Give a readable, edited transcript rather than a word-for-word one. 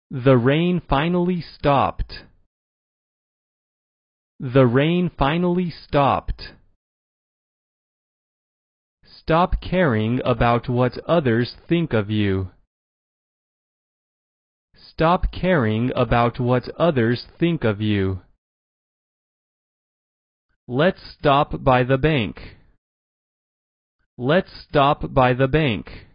The rain finally stopped. The rain finally stopped. Stop caring about what others think of you. Stop caring about what others think of you. Let's stop by the bank. Let's stop by the bank.